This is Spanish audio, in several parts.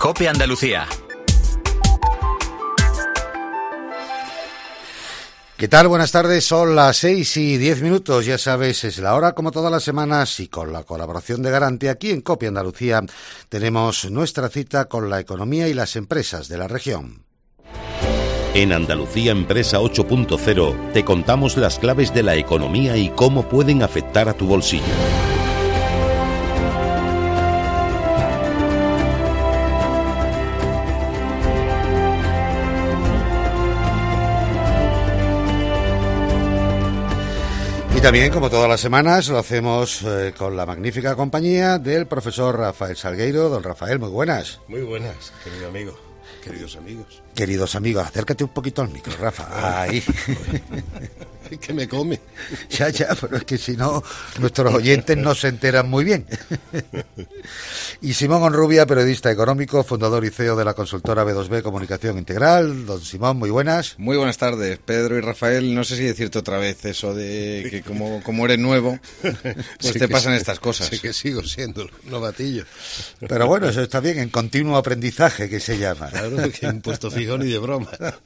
COPE Andalucía. ¿Qué tal? Buenas tardes, son las 6:10. Ya sabes, es la hora como todas las semanas y con la colaboración de Garante aquí en COPE Andalucía tenemos nuestra cita con la economía y las empresas de la región. En Andalucía Empresa 8.0 te contamos las claves de la economía y cómo pueden afectar a tu bolsillo. Y también, como todas las semanas, lo hacemos con la magnífica compañía del profesor Rafael Salgueiro. Don Rafael, muy buenas. Muy buenas, querido amigo, queridos amigos. Queridos amigos, acércate un poquito al micro, Rafa. Ahí. Que me come. Ya, pero es que si no, nuestros oyentes no se enteran muy bien. Y Simón Honrubia, periodista económico, fundador y CEO de la consultora B2B Comunicación Integral. Don Simón, muy buenas. Muy buenas tardes, Pedro y Rafael. No sé si decirte otra vez eso de que como eres nuevo, pues sí, te pasan estas cosas. Sí que sigo siendo novatillo. Pero bueno, eso está bien, en continuo aprendizaje, que se llama. Claro, que un puesto fijo ni de broma.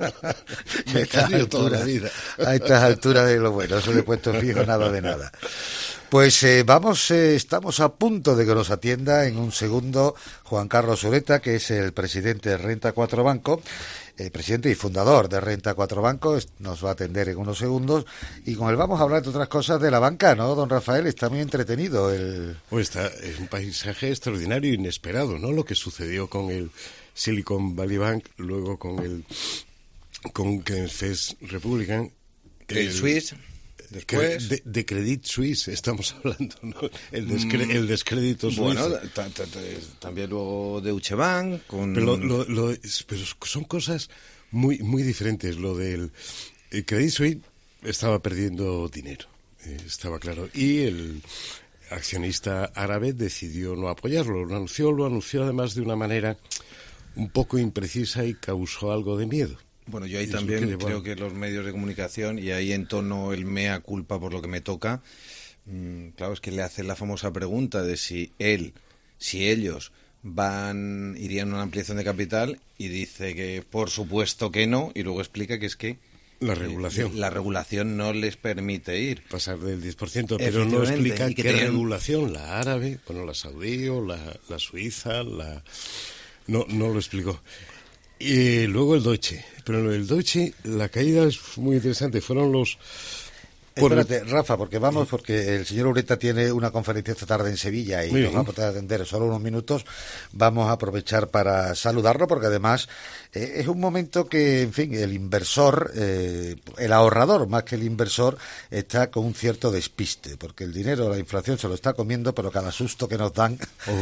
Me cambio toda la vida. A estas alturas de lo bueno, eso de puesto fijo, nada de nada. Pues estamos a punto de que nos atienda en un segundo Juan Carlos Sureta, que es el presidente de Renta 4 Banco, presidente y fundador de Renta 4 Banco. Nos va a atender en unos segundos y con él vamos a hablar de otras cosas de la banca, ¿no, don Rafael? Está muy entretenido. Pues es un paisaje extraordinario e inesperado, ¿no? Lo que sucedió con el Silicon Valley Bank, luego con First Republican, Credit Suisse. Después de Credit Suisse estamos hablando, ¿no? El descrédito suizo. Bueno, también luego de Deutsche Bank. Pero son cosas muy muy diferentes. Lo del Credit Suisse estaba perdiendo dinero, estaba claro, y el accionista árabe decidió no apoyarlo. Lo anunció además de una manera un poco imprecisa y causó algo de miedo. Bueno, yo ahí también creo que los medios de comunicación, y ahí entono el mea culpa por lo que me toca, claro, es que le hacen la famosa pregunta de si ellos irían a una ampliación de capital, y dice que por supuesto que no, y luego explica que es que la regulación no les permite ir. Pasar del 10%, pero no explica qué regulación, la árabe, la saudí o la suiza, no lo explicó. Y luego el Deutsche. Pero el Deutsche, la caída es muy interesante. Fueron los... Espérate, Rafa, porque el señor Ureta tiene una conferencia esta tarde en Sevilla y nos va a poder atender solo unos minutos. Vamos a aprovechar para saludarlo porque además es un momento que, en fin, el inversor, el ahorrador más que el inversor, está con un cierto despiste, porque el dinero, la inflación se lo está comiendo, pero cada susto que nos dan,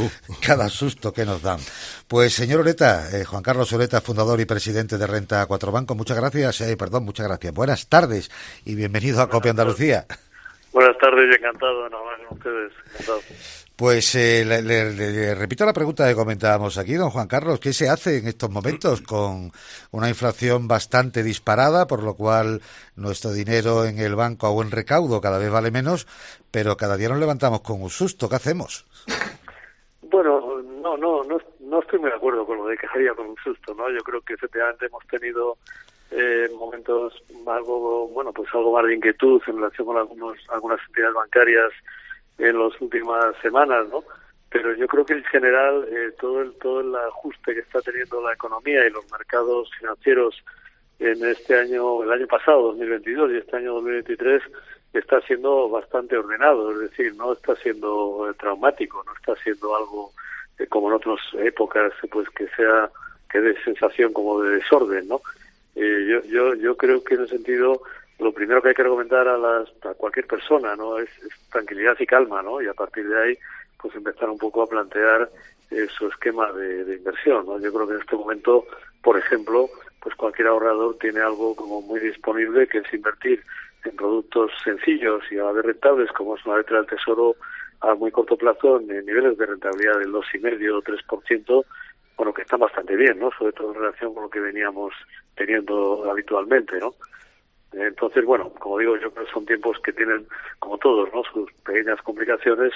Pues, señor Ureta, Juan Carlos Ureta, fundador y presidente de Renta 4 Banco, muchas gracias. Buenas tardes y bienvenido a COPE Andalucía. Buenas tardes y encantado de hablar con ustedes. Encantado. Pues le repito la pregunta que comentábamos aquí, don Juan Carlos. ¿Qué se hace en estos momentos con una inflación bastante disparada, por lo cual nuestro dinero en el banco a buen recaudo cada vez vale menos, pero cada día nos levantamos con un susto? ¿Qué hacemos? Bueno, no estoy muy de acuerdo con lo de que haría con un susto, ¿no? Yo creo que efectivamente hemos tenido momentos algo más de inquietud en relación con algunas entidades bancarias en las últimas semanas, ¿no? Pero yo creo que en general todo el ajuste que está teniendo la economía y los mercados financieros en el año pasado, 2022, y este año 2023, está siendo bastante ordenado, es decir, no está siendo traumático, no está siendo algo como en otras épocas, pues que dé sensación como de desorden, ¿no? Yo creo que en ese sentido lo primero que hay que recomendar a cualquier persona, ¿no? es tranquilidad y calma, ¿no? Y a partir de ahí pues empezar un poco a plantear su esquema de inversión, ¿no? Yo creo que en este momento, por ejemplo, pues cualquier ahorrador tiene algo como muy disponible, que es invertir en productos sencillos y a la vez rentables, como es una letra del Tesoro a muy corto plazo, en niveles de rentabilidad del 2,5% o 3%, bueno, que están bastante bien, ¿no? Sobre todo en relación con lo que veníamos teniendo habitualmente, ¿no? Entonces, bueno, como digo, yo creo que son tiempos que tienen, como todos, ¿no?, sus pequeñas complicaciones,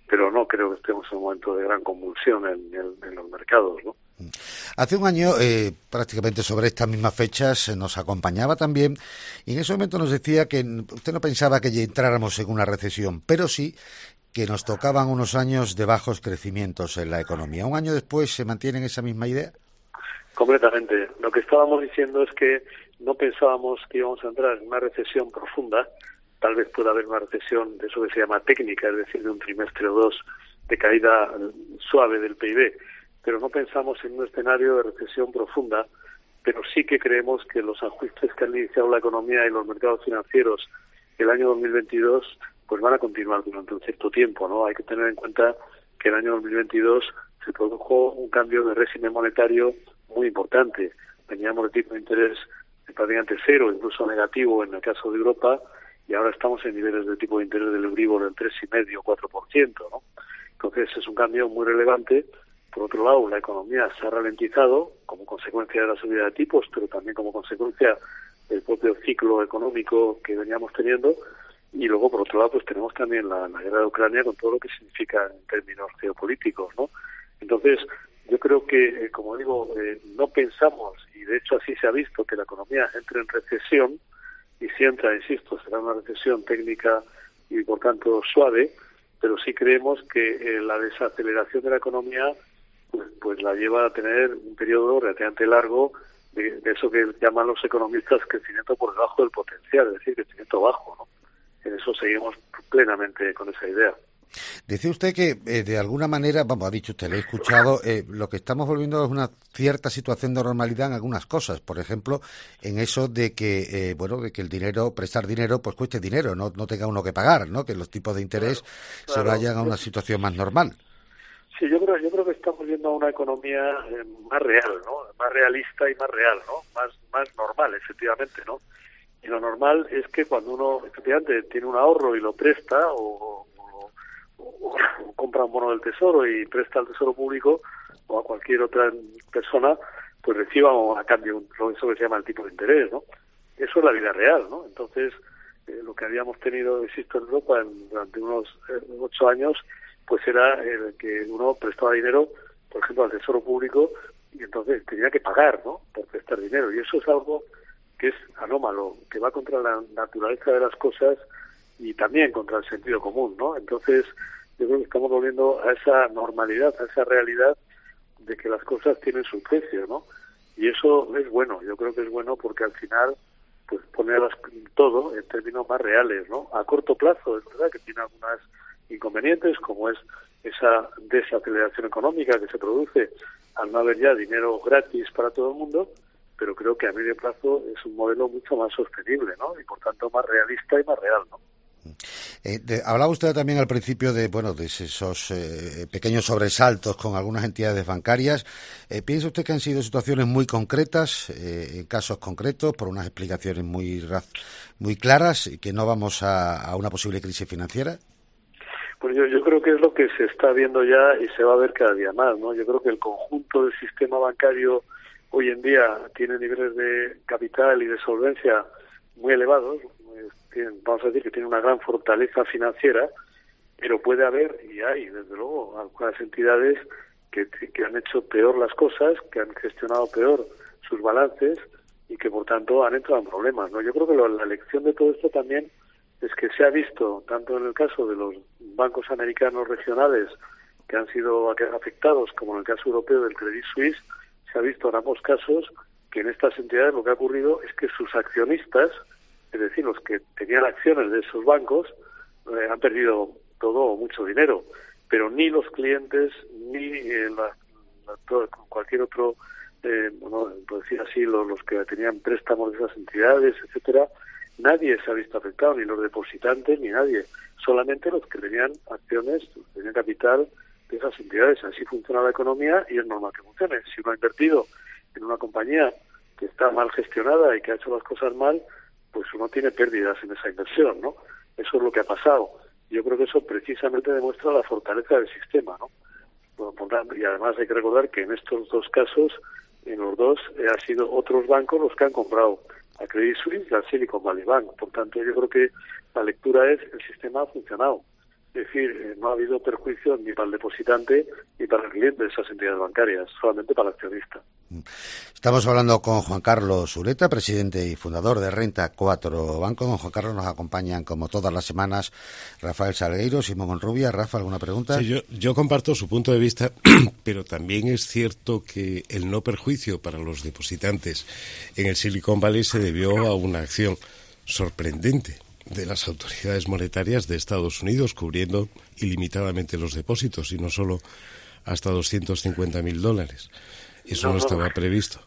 pero no creo que estemos en un momento de gran convulsión en los mercados, ¿no? Hace un año, prácticamente sobre estas mismas fechas, nos acompañaba también, y en ese momento nos decía que usted no pensaba que ya entráramos en una recesión, pero sí que nos tocaban unos años de bajos crecimientos en la economía. ¿Un año después se mantiene esa misma idea? Completamente. Lo que estábamos diciendo es que no pensábamos que íbamos a entrar en una recesión profunda. Tal vez pueda haber una recesión de eso que se llama técnica, es decir, de un trimestre o dos de caída suave del PIB, pero no pensamos en un escenario de recesión profunda, pero sí que creemos que los ajustes que han iniciado la economía y los mercados financieros el año 2022 pues van a continuar durante un cierto tiempo, ¿no? Hay que tener en cuenta que el año 2022 se produjo un cambio de régimen monetario muy importante. Veníamos de tipo de interés prácticamente cero, incluso negativo en el caso de Europa, y ahora estamos en niveles de tipo de interés del Euribor del 3,5 o 4%, ¿no? Entonces es un cambio muy relevante. Por otro lado, la economía se ha ralentizado como consecuencia de la subida de tipos, pero también como consecuencia del propio ciclo económico que veníamos teniendo. Y luego, por otro lado, pues tenemos también la guerra de Ucrania con todo lo que significa en términos geopolíticos, ¿no? Entonces, yo creo que, como digo, no pensamos, y de hecho así se ha visto, que la economía entre en recesión, y si entra, insisto, será una recesión técnica y por tanto suave, pero sí creemos que la desaceleración de la economía pues la lleva a tener un periodo relativamente largo de eso que llaman los economistas crecimiento por debajo del potencial, es decir, crecimiento bajo, ¿no? En eso seguimos plenamente con esa idea. Decía usted que de alguna manera, vamos, ha dicho usted, le he escuchado, lo que estamos volviendo es una cierta situación de normalidad en algunas cosas. Por ejemplo, en eso de que, de que el dinero, prestar dinero, pues cueste dinero, no tenga uno que pagar, ¿no? Que los tipos de interés se vayan a una situación más normal. Sí, yo creo que estamos viendo una economía más real, ¿no? Más realista y más real, ¿no? Más normal, efectivamente, ¿no? Y lo normal es que cuando uno, efectivamente, tiene un ahorro y lo presta o compra un bono del Tesoro y presta al Tesoro Público o a cualquier otra persona, pues reciba a cambio eso que se llama el tipo de interés, ¿no? Eso es la vida real, ¿no? Entonces, lo que habíamos tenido, insisto, en Europa durante unos 8 años, pues era el que uno prestaba dinero, por ejemplo, al Tesoro Público, y entonces tenía que pagar, ¿no?, por prestar dinero. Y eso es algo que es anómalo, que va contra la naturaleza de las cosas y también contra el sentido común, ¿no? Entonces, yo creo que estamos volviendo a esa normalidad, a esa realidad de que las cosas tienen su precio, ¿no? Y eso es bueno, yo creo que es bueno porque al final pues pone todo en términos más reales, ¿no? A corto plazo, es verdad que tiene algunos inconvenientes, como es esa desaceleración económica que se produce al no haber ya dinero gratis para todo el mundo, pero creo que a medio plazo es un modelo mucho más sostenible, ¿no? Y por tanto más realista y más real, ¿no? Hablaba usted también al principio de esos pequeños sobresaltos con algunas entidades bancarias. ¿Piensa usted que han sido situaciones muy concretas, en casos concretos, por unas explicaciones muy claras y que no vamos a una posible crisis financiera? Pues yo creo que es lo que se está viendo ya y se va a ver cada día más, ¿no? Yo creo que el conjunto del sistema bancario hoy en día tiene niveles de capital y de solvencia muy elevados. Vamos a decir que tiene una gran fortaleza financiera, pero puede haber, y hay desde luego, algunas entidades que han hecho peor las cosas, que han gestionado peor sus balances y que por tanto han entrado en problemas, ¿no? Yo creo que la lección de todo esto también es que se ha visto, tanto en el caso de los bancos americanos regionales que han sido afectados, como en el caso europeo del Credit Suisse, se ha visto en ambos casos que en estas entidades lo que ha ocurrido es que sus accionistas, es decir, los que tenían acciones de esos bancos, han perdido todo o mucho dinero, pero ni los clientes ni cualquier otro, por decir así, los que tenían préstamos de esas entidades, etcétera, nadie se ha visto afectado, ni los depositantes ni nadie, solamente los que tenían acciones, tenían capital de esas entidades. Así funciona la economía y es normal que funcione. Si uno ha invertido en una compañía que está mal gestionada y que ha hecho las cosas mal, pues uno tiene pérdidas en esa inversión, ¿no? Eso es lo que ha pasado. Yo creo que eso precisamente demuestra la fortaleza del sistema, ¿no? Y además hay que recordar que en estos dos casos, en los dos, han sido otros bancos los que han comprado a Credit Suisse y a Silicon Valley Bank. Por tanto, yo creo que la lectura es el sistema ha funcionado. Es decir, no ha habido perjuicio ni para el depositante ni para el cliente de esas entidades bancarias, solamente para el accionista. Estamos hablando con Juan Carlos Ureta, presidente y fundador de Renta 4 Banco. Don Juan Carlos, nos acompañan como todas las semanas Rafael Salgueiro, Simón Monrubia. Rafa, ¿alguna pregunta? Sí, yo comparto su punto de vista, pero también es cierto que el no perjuicio para los depositantes en el Silicon Valley se debió a una acción sorprendente de las autoridades monetarias de Estados Unidos, cubriendo ilimitadamente los depósitos y no solo hasta $250,000. Eso no estaba previsto.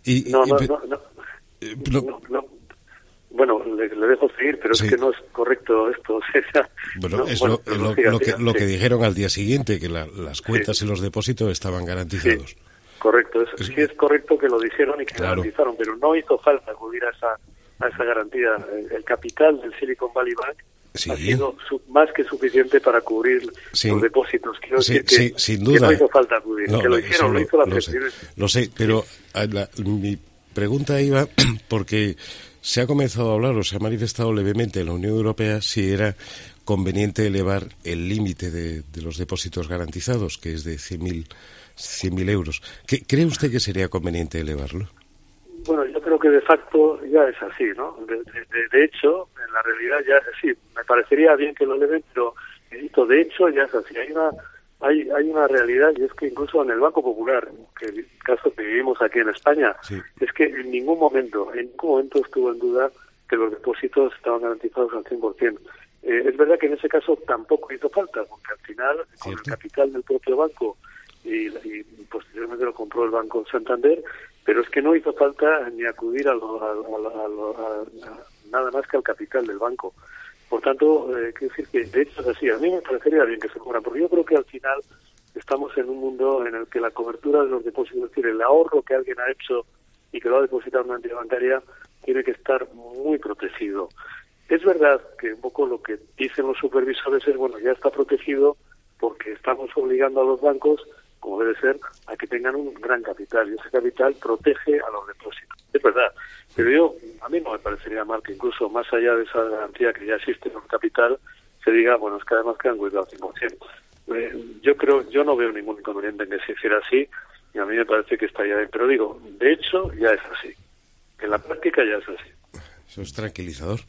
Bueno, le dejo seguir, pero sí. Es que no es correcto esto. Bueno, es lo que dijeron al día siguiente, que las cuentas y los depósitos estaban garantizados. Sí, correcto. Sí es correcto que lo dijeron y que garantizaron, pero no hizo falta acudir a esa garantía. El capital del Silicon Valley Bank ha sido más que suficiente para cubrir los depósitos. Quiero decir que, sin duda, que no hizo falta acudir, que lo hicieron, lo hizo la Fed. Lo sé, pero mi pregunta iba porque se ha comenzado a hablar o se ha manifestado levemente en la Unión Europea si era conveniente elevar el límite de los depósitos garantizados, que es de 100.000 euros. ¿Cree usted que sería conveniente elevarlo? Bueno, yo creo que de facto ya es así, ¿no? De hecho, en la realidad ya sí, me parecería bien que lo eleven, pero de hecho ya es así. Hay una realidad, y es que incluso en el Banco Popular, que el caso que vivimos aquí en España, es que en ningún momento estuvo en duda que los depósitos estaban garantizados al 100%. Es verdad que en ese caso tampoco hizo falta, porque al final, con el capital del propio banco, y posteriormente lo compró el Banco Santander, pero es que no hizo falta ni acudir a nada más que al capital del banco. Por tanto, quiero decir que de hecho es así. A mí me parecería bien que se cubran, porque yo creo que al final estamos en un mundo en el que la cobertura de los depósitos, es decir, el ahorro que alguien ha hecho y que lo ha depositado en una entidad bancaria, tiene que estar muy protegido. Es verdad que un poco lo que dicen los supervisores es, bueno, ya está protegido porque estamos obligando a los bancos, como debe ser, a que tengan un gran capital, y ese capital protege a los depósitos. Es verdad, pero a mí no me parecería mal que incluso más allá de esa garantía que ya existe en el capital, se diga, bueno, es que además quedan cuidados al 100%. Yo no veo ningún inconveniente en que se hiciera así, y a mí me parece que está ya bien. Pero digo, de hecho, ya es así. En la práctica ya es así. Eso es tranquilizador.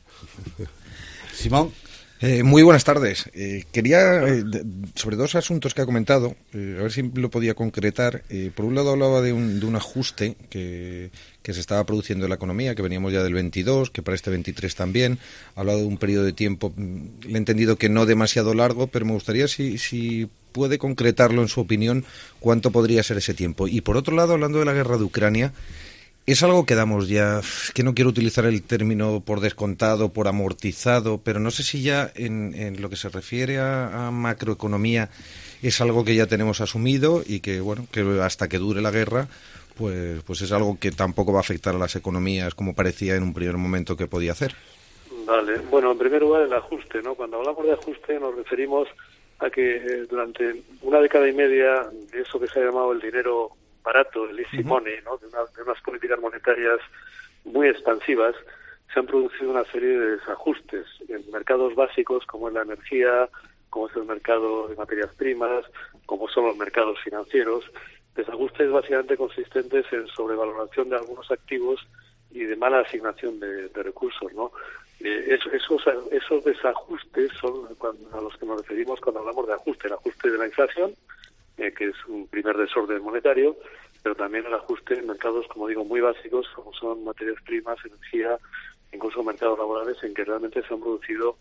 Simón. Muy buenas tardes. Quería, sobre dos asuntos que ha comentado, a ver si lo podía concretar. Por un lado hablaba de un ajuste que se estaba produciendo en la economía, que veníamos ya del 22, que para este 23 también. Ha hablado de un periodo de tiempo, le he entendido que no demasiado largo, pero me gustaría si puede concretarlo en su opinión, cuánto podría ser ese tiempo. Y por otro lado, hablando de la guerra de Ucrania, es algo que damos ya, que no quiero utilizar el término por descontado, por amortizado, pero no sé si ya en lo que se refiere a macroeconomía es algo que ya tenemos asumido y que, bueno, que hasta que dure la guerra, pues es algo que tampoco va a afectar a las economías como parecía en un primer momento que podía hacer. Vale, bueno, en primer lugar el ajuste, ¿no? Cuando hablamos de ajuste nos referimos a que durante una década y media de eso que se ha llamado el dinero barato, el easy money, ¿no? de unas políticas monetarias muy expansivas, se han producido una serie de desajustes en mercados básicos como es la energía, como es el mercado de materias primas, como son los mercados financieros, desajustes básicamente consistentes en sobrevaloración de algunos activos y de mala asignación de recursos, ¿no? Esos desajustes son a los que nos referimos cuando hablamos de ajuste, el ajuste de la inflación, que es un primer desorden monetario, pero también el ajuste en mercados, como digo, muy básicos, como son materias primas, energía, incluso mercados laborales, en que realmente se han producido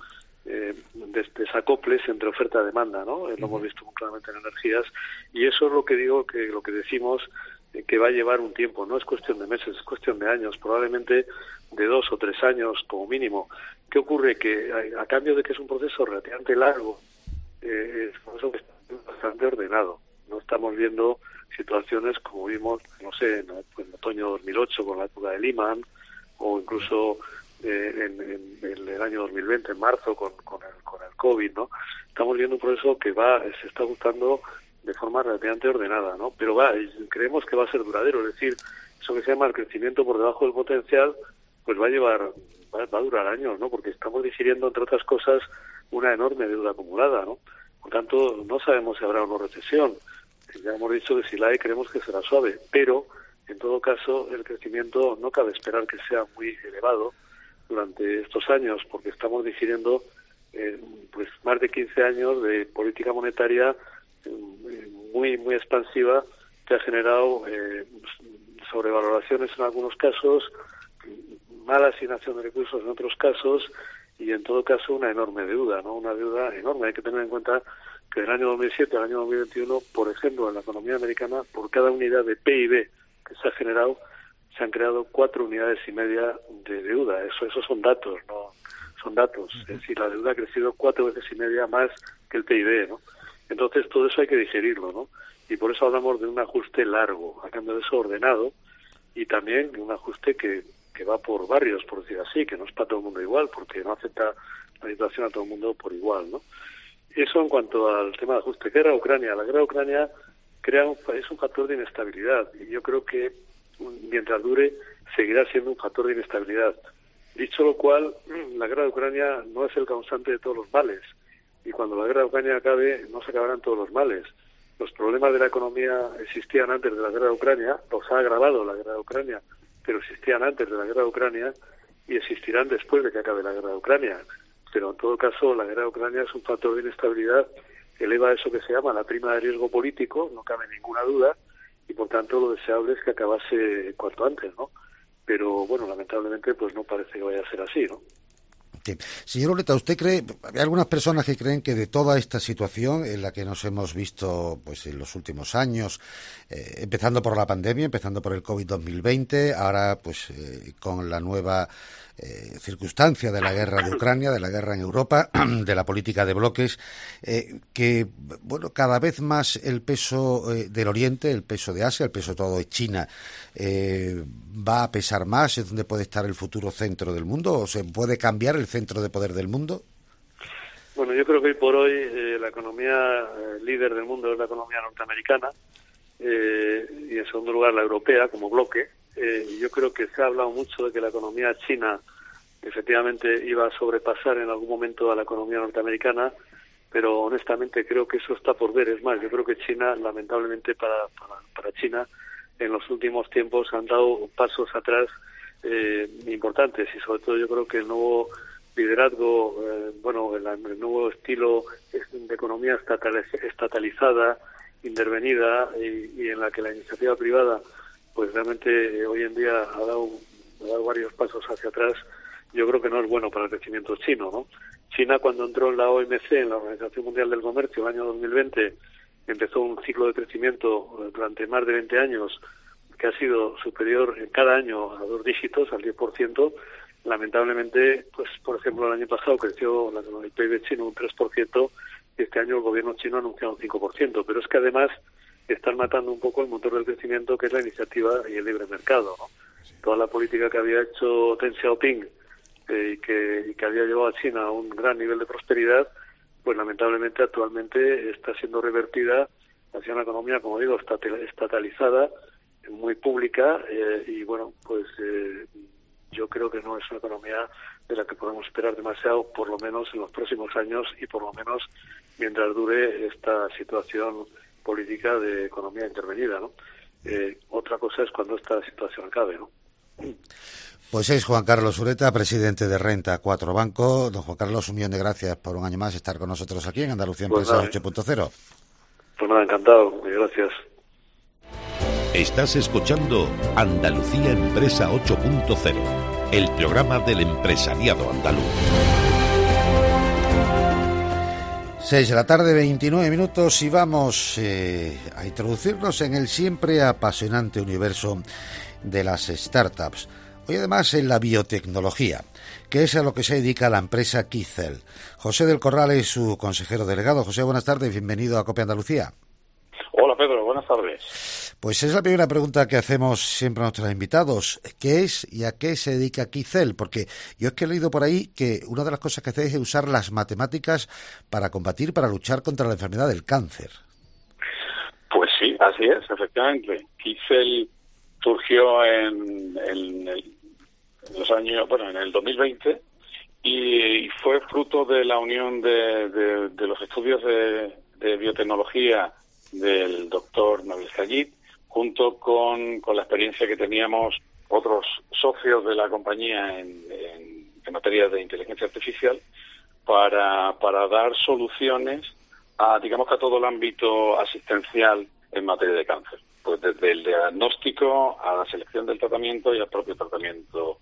desacoples entre oferta y demanda, ¿no? Lo hemos visto muy claramente en energías, y eso es lo que digo, que lo que decimos que va a llevar un tiempo, no es cuestión de meses, es cuestión de años, probablemente de 2 o 3 años como mínimo. ¿Qué ocurre? Que a cambio de que es un proceso relativamente largo, es un proceso que está bastante ordenado. No estamos viendo situaciones como vimos, no sé, en otoño 2008 con la época de Lehman, o incluso en el año 2020, en marzo, con el COVID, ¿no? Estamos viendo un proceso que se está ajustando de forma relativamente ordenada, ¿no? Pero creemos que va a ser duradero, es decir, eso que se llama el crecimiento por debajo del potencial, pues va a durar años, ¿no? Porque estamos digiriendo, entre otras cosas, una enorme deuda acumulada, ¿no? Por tanto, no sabemos si habrá una recesión. Ya hemos dicho que si la hay, creemos que será suave, pero en todo caso el crecimiento no cabe esperar que sea muy elevado durante estos años, porque estamos digiriendo pues más de 15 años de política monetaria muy expansiva, que ha generado sobrevaloraciones en algunos casos, mala asignación de recursos en otros casos, y en todo caso una enorme deuda, ¿no? Una deuda enorme. Hay que tener en cuenta que del año 2007 al año 2021, por ejemplo, en la economía americana, por cada unidad de PIB que se ha generado, se han creado 4,5 unidades de deuda. Esos son datos, ¿no? Son datos. Es decir, la deuda ha crecido 4,5 veces más que el PIB, ¿no? Entonces, todo eso hay que digerirlo, ¿no? Y por eso hablamos de un ajuste largo, a cambio de eso ordenado, y también de un ajuste que va por barrios, por decir así, que no es para todo el mundo igual, porque no afecta la situación a todo el mundo por igual, ¿no? Eso en cuanto al tema de ajuste. Guerra a Ucrania. La guerra a Ucrania es un factor de inestabilidad, y yo creo que mientras dure seguirá siendo un factor de inestabilidad. Dicho lo cual, la guerra de Ucrania no es el causante de todos los males, y cuando la guerra de Ucrania acabe no se acabarán todos los males. Los problemas de la economía existían antes de la guerra de Ucrania, los ha agravado la guerra de Ucrania, pero existían antes de la guerra de Ucrania y existirán después de que acabe la guerra de Ucrania. Pero en todo caso, la guerra de Ucrania es un factor de inestabilidad que eleva eso que se llama la prima de riesgo político, no cabe ninguna duda, y por tanto lo deseable es que acabase cuanto antes, ¿no? Pero bueno, lamentablemente pues no parece que vaya a ser así, ¿no? Sí. Señor Ureta, ¿usted cree, hay algunas personas que creen que de toda esta situación en la que nos hemos visto pues en los últimos años, empezando por la pandemia, empezando por el COVID-2020, ahora pues con la nueva circunstancia de la guerra de Ucrania, de la guerra en Europa, de la política de bloques, que bueno, cada vez más el peso del Oriente, el peso de Asia, el peso todo de China, va a pesar más? ¿Es donde puede estar el futuro centro del mundo? ¿O se puede cambiar el centro de poder del mundo? Bueno, yo creo que hoy por hoy la economía líder del mundo es la economía norteamericana, y en segundo lugar la europea como bloque. Yo creo que se ha hablado mucho de que la economía china efectivamente iba a sobrepasar en algún momento a la economía norteamericana, pero honestamente creo que eso está por ver. Es más, yo creo que China, lamentablemente para China, en los últimos tiempos han dado pasos atrás importantes, y sobre todo yo creo que el nuevo liderazgo, el nuevo estilo de economía estatalizada, intervenida, y en la que la iniciativa privada pues realmente hoy en día ha dado varios pasos hacia atrás, yo creo que no es bueno para el crecimiento chino, ¿no? China, cuando entró en la OMC, en la Organización Mundial del Comercio, el año 2020, empezó un ciclo de crecimiento durante más de 20 años que ha sido superior en cada año a 2 dígitos, al 10%. Lamentablemente, pues por ejemplo, el año pasado creció el PIB chino un 3%, y este año el gobierno chino ha anunciado un 5%. Pero es que además están matando un poco el motor del crecimiento, que es la iniciativa y el libre mercado, ¿no? Sí. Toda la política que había hecho Deng Xiaoping y que había llevado a China a un gran nivel de prosperidad, pues lamentablemente actualmente está siendo revertida hacia una economía, como digo, estatalizada, muy pública, y bueno, pues yo creo que no es una economía de la que podemos esperar demasiado, por lo menos en los próximos años, y por lo menos mientras dure esta situación política de economía intervenida, ¿no? Otra cosa es cuando esta situación acabe, ¿no? Pues es Juan Carlos Ureta, presidente de Renta 4 Banco. Don Juan Carlos, un millón de gracias por un año más estar con nosotros aquí en Andalucía Empresa 8.0. Pues nada, encantado, muy gracias. Estás escuchando Andalucía Empresa 8.0, el programa del empresariado andaluz. 6 de la tarde, 29 minutos, y vamos a introducirnos en el siempre apasionante universo de las startups. Hoy además en la biotecnología, que es a lo que se dedica la empresa Kicell. José del Corral es su consejero delegado. José, buenas tardes, bienvenido a COPE Andalucía. Hola Pedro, buenas tardes. Pues es la primera pregunta que hacemos siempre a nuestros invitados. ¿Qué es y a qué se dedica Kicell? Porque yo es que he leído por ahí que una de las cosas que hacéis es usar las matemáticas para luchar contra la enfermedad del cáncer. Pues sí, así es, efectivamente. Kicell surgió en el 2020, y fue fruto de la unión de los estudios de biotecnología del doctor Nabil Sayed, junto con la experiencia que teníamos otros socios de la compañía en materia de inteligencia artificial, para dar soluciones a todo el ámbito asistencial en materia de cáncer, pues desde el diagnóstico a la selección del tratamiento y al propio tratamiento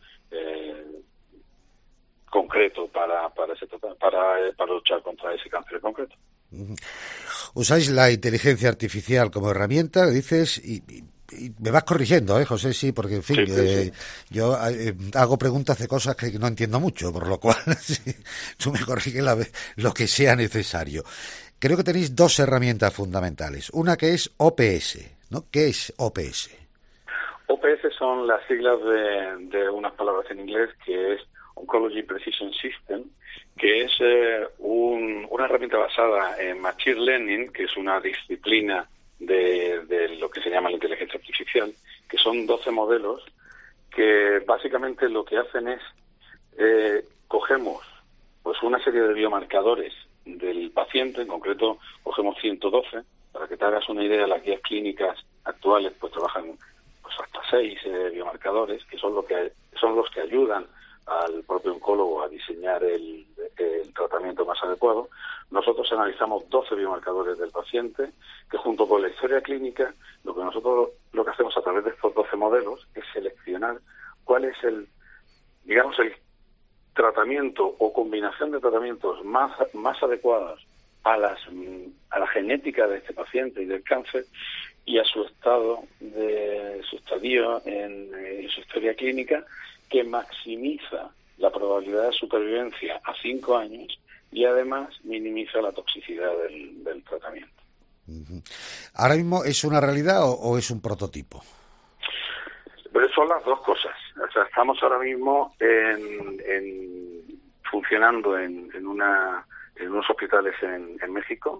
concreto para luchar contra ese cáncer concreto. Usáis la inteligencia artificial como herramienta, dices, y me vas corrigiendo, José, sí, porque en fin, sí. Yo hago preguntas de cosas que no entiendo mucho, por lo cual sí, tú me corriges lo que sea necesario. Creo que tenéis dos herramientas fundamentales. Una que es OPS, ¿no? ¿Qué es OPS? OPS son las siglas de unas palabras en inglés, que es Oncology Precision System, que es una herramienta basada en Machine Learning, que es una disciplina de lo que se llama la inteligencia artificial, que son 12 modelos que básicamente lo que hacen es cogemos pues una serie de biomarcadores del paciente, en concreto cogemos 112, para que te hagas una idea, las guías clínicas actuales pues trabajan pues hasta 6 biomarcadores, que son los que ayudan al propio oncólogo a diseñar el tratamiento más adecuado. Nosotros analizamos 12 biomarcadores del paciente, que junto con la historia clínica, lo que hacemos a través de estos 12 modelos es seleccionar cuál es el tratamiento o combinación de tratamientos más adecuados a la genética de este paciente y del cáncer y a su estadio en su historia clínica, que maximiza la probabilidad de supervivencia a 5 años y además minimiza la toxicidad del tratamiento. ¿Ahora mismo es una realidad o es un prototipo? Pero son las dos cosas. O sea, estamos ahora mismo funcionando en unos hospitales en México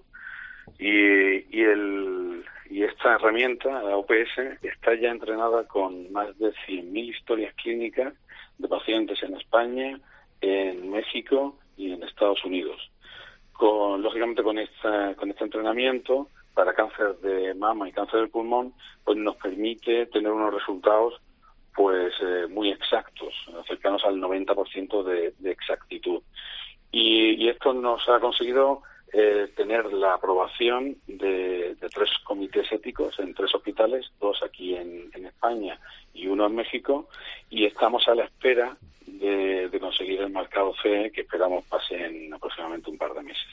y esta herramienta, la OPS, está ya entrenada con más de 100.000 historias clínicas de pacientes en España, en México y en Estados Unidos. Lógicamente con este entrenamiento para cáncer de mama y cáncer del pulmón, pues nos permite tener unos resultados pues muy exactos, cercanos al 90% de exactitud. Y esto nos ha conseguido tener la aprobación de 3 comités éticos en 3 hospitales, 2 aquí en España y 1 en México, y estamos a la espera de conseguir el marcado CE, que esperamos pase en aproximadamente un par de meses.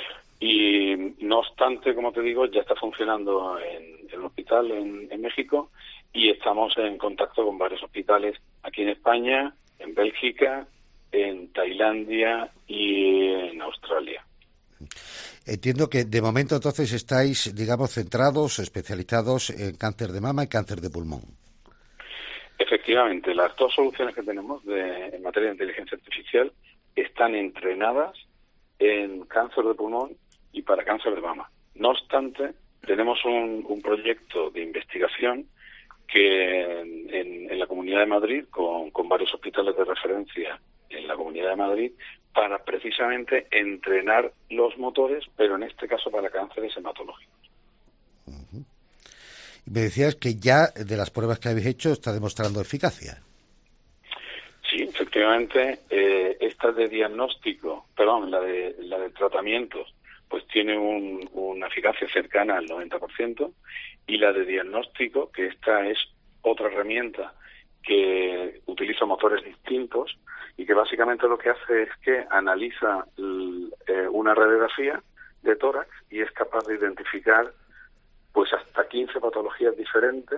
Y no obstante, como te digo, ya está funcionando en el hospital en México y estamos en contacto con varios hospitales aquí en España, en Bélgica, en Tailandia y en Australia. Entiendo que de momento entonces estáis, digamos, centrados, especializados en cáncer de mama y cáncer de pulmón. Efectivamente, las 2 soluciones que tenemos en materia de inteligencia artificial están entrenadas en cáncer de pulmón y para cáncer de mama. No obstante, tenemos un proyecto de investigación que en la Comunidad de Madrid, con varios hospitales de referencia en la Comunidad de Madrid, para precisamente entrenar los motores, pero en este caso para cánceres hematológicos. Uh-huh. Me decías que ya de las pruebas que habéis hecho está demostrando eficacia. Sí, efectivamente, esta de diagnóstico, la de tratamientos, pues tiene una eficacia cercana al 90%, y la de diagnóstico, que esta es otra herramienta que utiliza motores distintos y que básicamente lo que hace es que analiza una radiografía de tórax y es capaz de identificar pues hasta 15 patologías diferentes,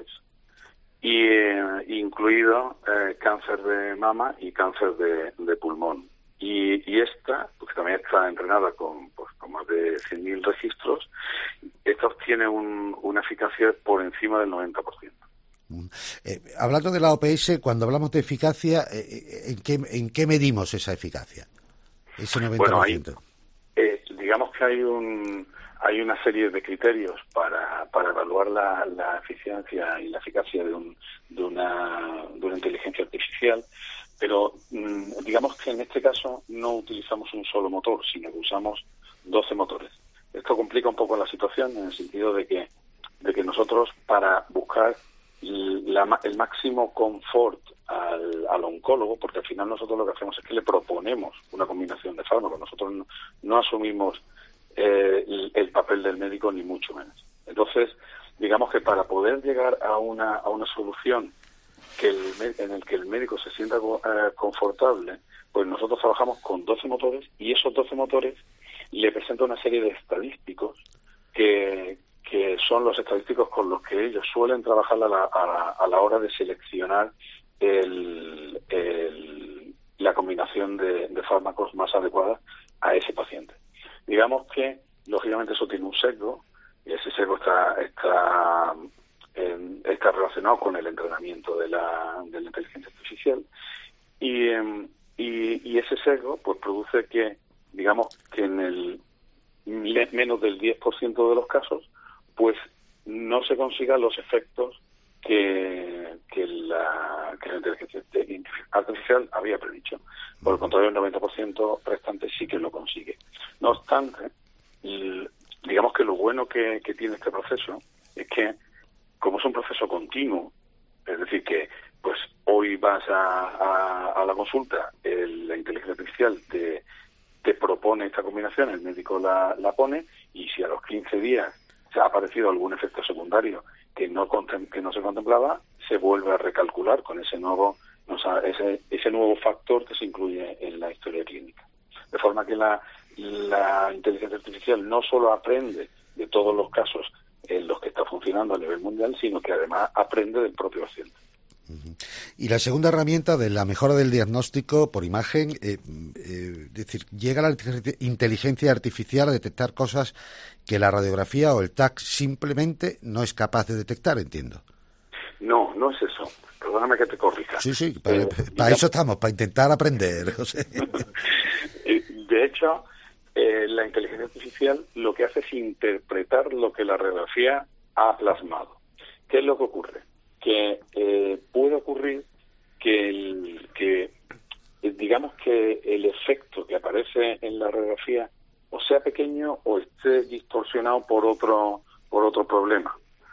incluido cáncer de mama y cáncer de pulmón. Y esta, pues también está entrenada con más de 100.000 registros, esta obtiene una eficacia por encima del 90%. Hablando de la OPS, cuando hablamos de eficacia, ¿en qué medimos esa eficacia? Ese 90%. Bueno, digamos que hay una serie de criterios para evaluar la eficiencia y la eficacia de una inteligencia artificial, Pero digamos que en este caso no utilizamos un solo motor, sino que usamos 12 motores. Esto complica un poco la situación en el sentido de que nosotros, para buscar el máximo confort al oncólogo, porque al final nosotros lo que hacemos es que le proponemos una combinación de fármacos, nosotros no asumimos el papel del médico ni mucho menos. Entonces, digamos que para poder llegar a una solución en el que el médico se sienta confortable, pues nosotros trabajamos con 12 motores y esos 12 motores le presentan una serie de estadísticos que son los estadísticos con los que ellos suelen trabajar a la hora de seleccionar la combinación de fármacos más adecuada a ese paciente. Digamos que, lógicamente, eso tiene un sesgo, y ese sesgo está relacionado con el entrenamiento de la inteligencia artificial, y ese sesgo pues produce que, digamos, que en el menos del 10% de los casos pues no se consigan los efectos que la inteligencia artificial había predicho. Por el contrario, el 90% restante sí que lo consigue. No obstante, digamos que lo bueno que tiene este proceso es que, como es un proceso continuo, es decir, que pues hoy vas a la consulta, la inteligencia artificial te propone esta combinación, el médico la pone, y si a los 15 días se ha aparecido algún efecto secundario que no se contemplaba, se vuelve a recalcular con ese nuevo factor que se incluye en la historia clínica. De forma que la inteligencia artificial no solo aprende de todos los casos en los que está funcionando a nivel mundial, sino que además aprende del propio paciente. Y la segunda herramienta de la mejora del diagnóstico por imagen, es decir, llega la inteligencia artificial a detectar cosas que la radiografía o el TAC simplemente no es capaz de detectar, entiendo. No es eso. Perdóname que te corrija. Sí, para eso estamos, para intentar aprender, José. De hecho, la inteligencia artificial lo que hace es interpretar lo que la radiografía ha plasmado. ¿Qué es lo que ocurre? Que puede ocurrir que digamos que el efecto que aparece en la radiografía o sea pequeño o esté distorsionado por otro problema.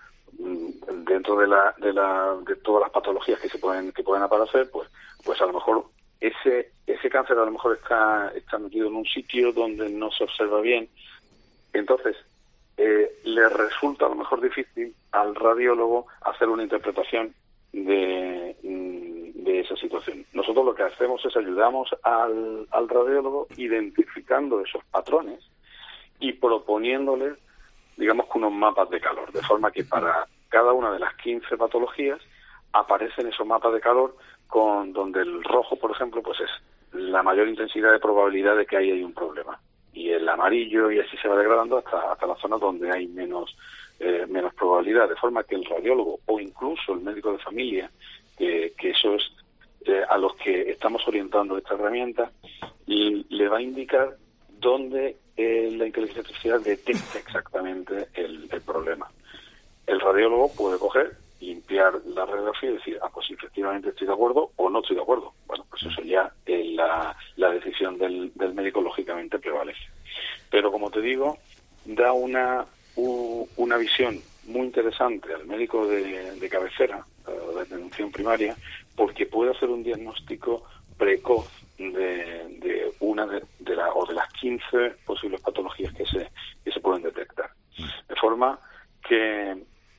Dentro de todas las patologías que pueden aparecer, pues a lo mejor ese cáncer a lo mejor está metido en un sitio donde no se observa bien. Entonces le resulta a lo mejor difícil al radiólogo hacer una interpretación de esa situación. Nosotros lo que hacemos es ayudamos al radiólogo identificando esos patrones y proponiéndoles, digamos, que unos mapas de calor, de forma que para cada una de las 15 patologías aparecen esos mapas de calor donde el rojo, por ejemplo, pues es la mayor intensidad de probabilidad de que ahí hay un problema, y el amarillo, y así se va degradando hasta las zonas donde hay menos probabilidad, de forma que el radiólogo o incluso el médico de familia, que eso es a los que estamos orientando esta herramienta, y le va a indicar dónde la inteligencia artificial detecta exactamente el problema. El radiólogo puede coger, limpiar la radiografía y decir, pues efectivamente estoy de acuerdo o no estoy de acuerdo. Bueno, pues eso ya la decisión del médico lógicamente prevalece. Pero como te digo, da una visión muy interesante al médico de cabecera, de atención primaria, porque puede hacer un diagnóstico precoz de una de las 15 posibles patologías que se pueden detectar. De forma que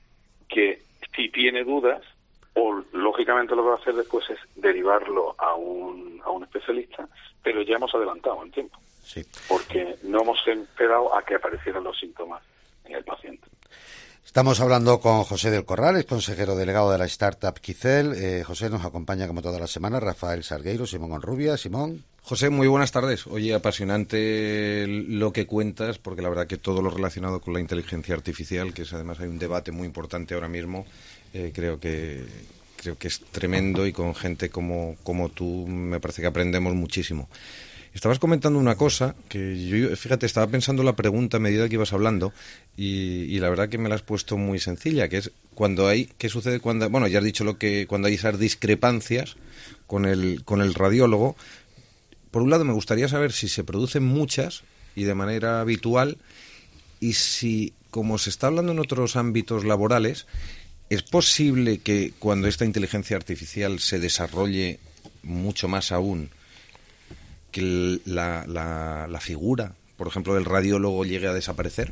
si tiene dudas, o lógicamente lo que va a hacer después es derivarlo a un especialista, pero ya hemos adelantado en tiempo. Sí. Porque no hemos esperado a que aparecieran los síntomas en el paciente. Estamos hablando con José del Corral, es consejero delegado de la startup Quicel. José nos acompaña como todas las semanas, Rafael Salgueiro, Simón Onrubia. Simón. José, muy buenas tardes. Oye, apasionante lo que cuentas, porque la verdad que todo lo relacionado con la inteligencia artificial, que es además hay un debate muy importante ahora mismo, creo que es tremendo, y con gente como tú me parece que aprendemos muchísimo. Estabas comentando una cosa que yo, fíjate, estaba pensando la pregunta a medida que ibas hablando y la verdad que me la has puesto muy sencilla, que es ¿qué sucede cuando, bueno, ya has dicho cuando hay esas discrepancias con el radiólogo? Por un lado me gustaría saber si se producen muchas y de manera habitual, y si, como se está hablando en otros ámbitos laborales, es posible que cuando esta inteligencia artificial se desarrolle mucho más aún, que la figura, por ejemplo, del radiólogo llegue a desaparecer.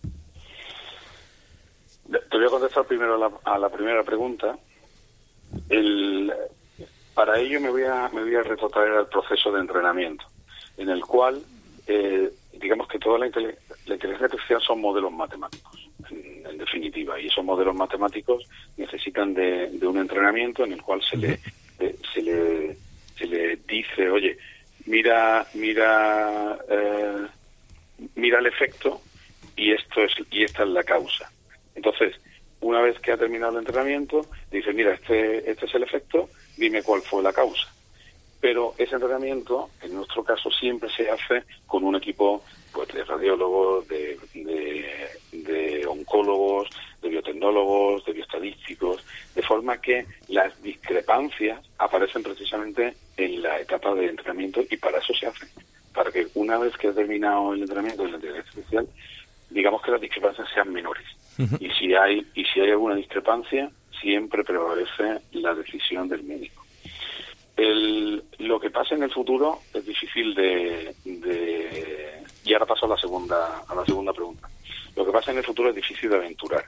Te voy a contestar primero a la primera pregunta. Para ello me voy a retrotraer al proceso de entrenamiento, en el cual digamos que toda la inteligencia artificial son modelos matemáticos, en definitiva, y esos modelos matemáticos necesitan de un entrenamiento en el cual se le dice, oye, mira el efecto y esta es la causa. Entonces, una vez que ha terminado el entrenamiento, dice, mira, este es el efecto, dime cuál fue la causa. Pero ese entrenamiento, en nuestro caso, siempre se hace con un equipo pues de radiólogos, de oncólogos, de biotecnólogos, de bioestadísticos, de forma que las discrepancias aparecen precisamente en la etapa de entrenamiento, y para eso se hace, para que una vez que ha terminado el entrenamiento de la inteligencia artificial, digamos que las discrepancias sean menores. Uh-huh. Y si hay alguna discrepancia, siempre prevalece la decisión del médico. Lo que pasa en el futuro es difícil y ahora paso a la segunda pregunta. Lo que pasa en el futuro es difícil de aventurar.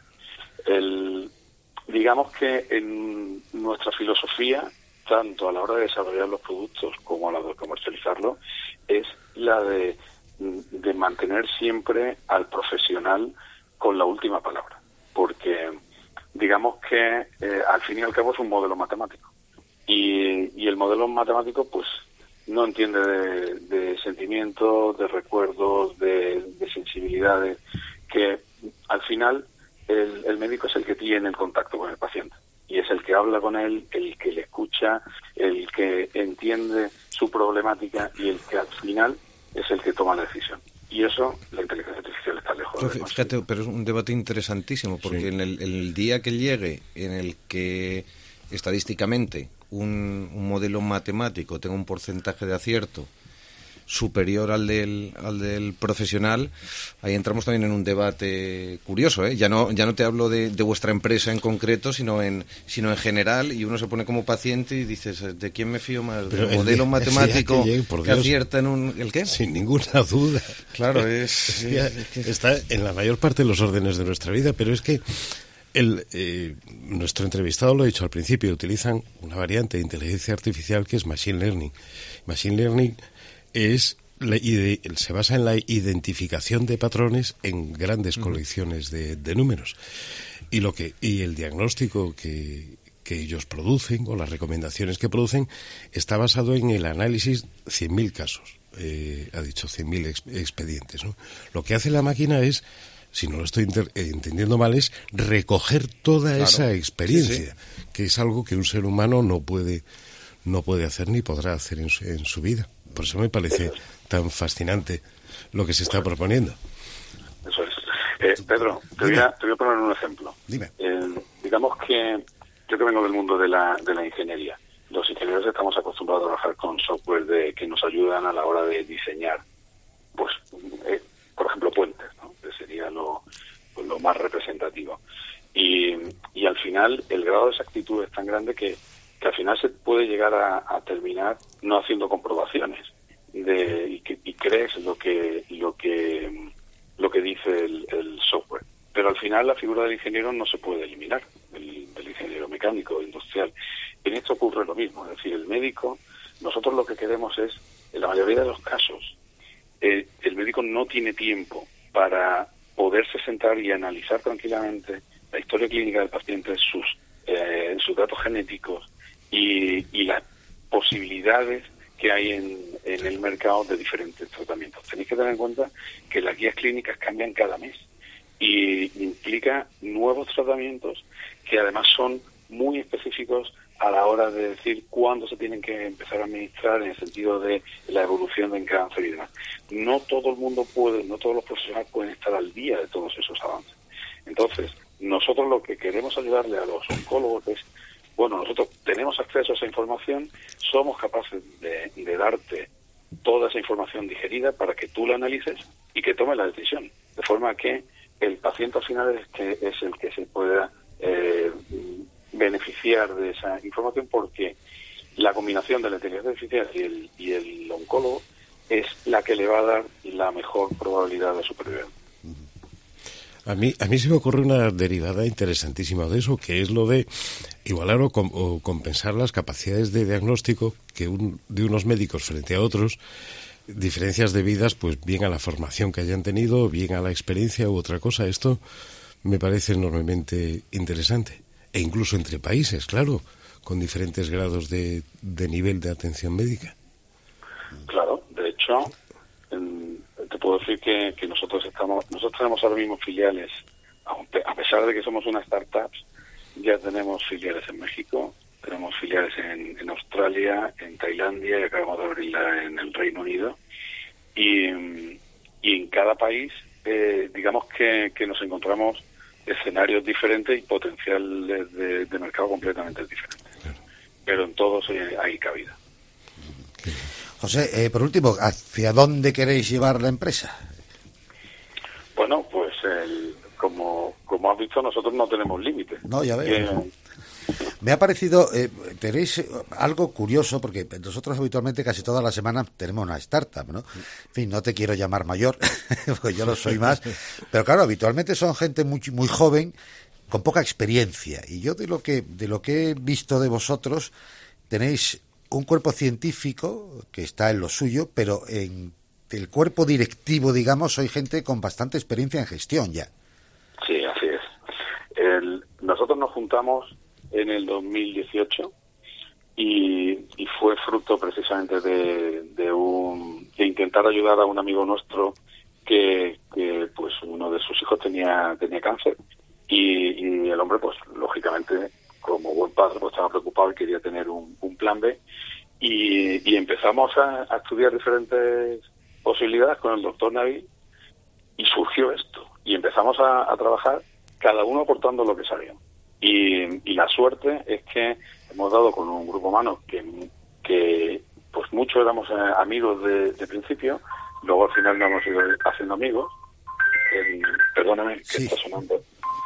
Digamos que en nuestra filosofía, tanto a la hora de desarrollar los productos como a la de comercializarlos, es la de mantener siempre al profesional con la última palabra, porque digamos que al fin y al cabo es un modelo matemático, y el modelo matemático pues no entiende de sentimientos, de recuerdos, de sensibilidades, que al final el médico es el que tiene el contacto con el paciente, y es el que habla con él, el que le escucha, el que entiende su problemática, y el que al final es el que toma la decisión. Y eso, la inteligencia artificial está lejos de conseguir. Fíjate, pero es un debate interesantísimo, porque sí, en el día que llegue en el que estadísticamente un modelo matemático tenga un porcentaje de acierto superior al del profesional, ahí entramos también en un debate curioso, ¿eh? Ya no te hablo de vuestra empresa en concreto, sino en general, y uno se pone como paciente y dices, ¿de quién me fío más? ¿Del modelo matemático que acierta en ¿el qué? Sin ninguna duda. Claro, está en la mayor parte de los órdenes de nuestra vida, pero es que nuestro entrevistado lo ha dicho al principio, utilizan una variante de inteligencia artificial que es Machine Learning. Machine Learning se basa en la identificación de patrones en grandes colecciones de números, y el diagnóstico que ellos producen, o las recomendaciones que producen, está basado en el análisis 100.000 casos, ha dicho 100.000 expedientes, ¿no? Lo que hace la máquina es, si no lo estoy entendiendo mal, es recoger toda esa experiencia, sí, que es algo que un ser humano no puede hacer ni podrá hacer en su vida. Por eso me parece tan fascinante lo que se está proponiendo. Eso es. Pedro, te voy a poner un ejemplo. Dime. Digamos que yo que vengo del mundo de la ingeniería, los ingenieros estamos acostumbrados a trabajar con software que nos ayudan a la hora de diseñar, pues, por ejemplo, puentes, ¿no? Que sería lo más representativo. Y al final el grado de exactitud es tan grande que al final se puede llegar a terminar no haciendo comprobaciones y crees lo que dice el software. Pero al final la figura del ingeniero no se puede eliminar, del ingeniero mecánico, industrial. En esto ocurre lo mismo, es decir, el médico, nosotros lo que queremos es, en la mayoría de los casos, el médico no tiene tiempo para poderse sentar y analizar tranquilamente la historia clínica del paciente, sus datos genéticos y las posibilidades que hay en el mercado de diferentes tratamientos. Tenéis que tener en cuenta que las guías clínicas cambian cada mes y implica nuevos tratamientos que además son muy específicos a la hora de decir cuándo se tienen que empezar a administrar en el sentido de la evolución del cáncer y demás. No todo el mundo puede, no todos los profesionales pueden estar al día de todos esos avances. Entonces, nosotros lo que queremos ayudarle a los oncólogos es, bueno, nosotros tenemos acceso a esa información, somos capaces de darte toda esa información digerida para que tú la analices y que tomes la decisión, de forma que el paciente al final es el que se pueda beneficiar de esa información, porque la combinación de la inteligencia artificial y el oncólogo es la que le va a dar la mejor probabilidad de supervivencia. A mí se me ocurre una derivada interesantísima de eso, que es lo de igualar o compensar las capacidades de diagnóstico de unos médicos frente a otros, diferencias debidas pues bien a la formación que hayan tenido, bien a la experiencia u otra cosa. Esto me parece enormemente interesante. E incluso entre países, claro, con diferentes grados de nivel de atención médica. Claro, de hecho, te puedo decir que nosotros tenemos ahora mismo filiales, a pesar de que somos una startup, ya tenemos filiales en México, tenemos filiales en Australia, en Tailandia, y acabamos de abrirla en el Reino Unido, y en cada país, digamos que nos encontramos escenarios diferentes y potenciales de mercado completamente diferentes. Claro. Pero en todos hay cabida. José, por último, ¿hacia dónde queréis llevar la empresa? Bueno, pues como has visto, nosotros no tenemos límites. No, ya veo. Me ha parecido, tenéis algo curioso, porque nosotros habitualmente casi todas las semanas tenemos una startup, ¿no? En fin, no te quiero llamar mayor, porque yo lo soy más, pero claro, habitualmente son gente muy, muy joven, con poca experiencia, y yo de lo que he visto de vosotros, tenéis un cuerpo científico que está en lo suyo, pero en el cuerpo directivo, digamos, soy gente con bastante experiencia en gestión ya. Sí, así es. Nosotros nos juntamos en el 2018 y fue fruto precisamente de intentar ayudar a un amigo nuestro que pues uno de sus hijos tenía cáncer y el hombre pues lógicamente como buen padre pues estaba preocupado y quería tener un plan B y empezamos a estudiar diferentes posibilidades con el doctor Nabil y surgió esto y empezamos a trabajar cada uno aportando lo que sabíamos. Y la suerte es que hemos dado con un grupo humano que pues muchos éramos amigos de principio, luego al final nos hemos ido haciendo amigos. Perdóname, que sí. Está sonando.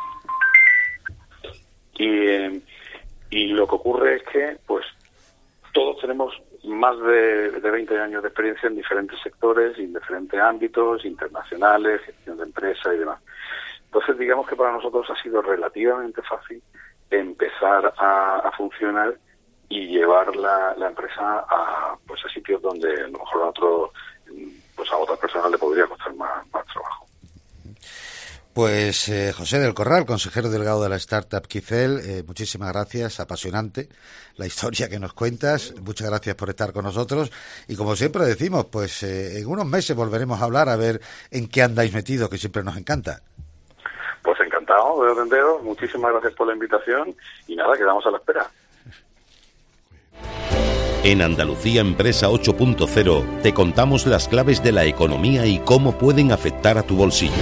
Y lo que ocurre es que pues todos tenemos más de 20 años de experiencia en diferentes sectores, en diferentes ámbitos, internacionales, gestión de empresa y demás. Entonces, digamos que para nosotros ha sido relativamente fácil empezar a funcionar y llevar la empresa a sitios donde a lo mejor a otras personas le podría costar más trabajo. Pues José del Corral, consejero delegado de la startup Quicel, muchísimas gracias, apasionante la historia que nos cuentas, muchas gracias por estar con nosotros y como siempre decimos, pues en unos meses volveremos a hablar a ver en qué andáis metidos, que siempre nos encanta. Pues encantado de atenderos, muchísimas gracias por la invitación y nada, quedamos a la espera. En Andalucía Empresa 8.0 te contamos las claves de la economía y cómo pueden afectar a tu bolsillo.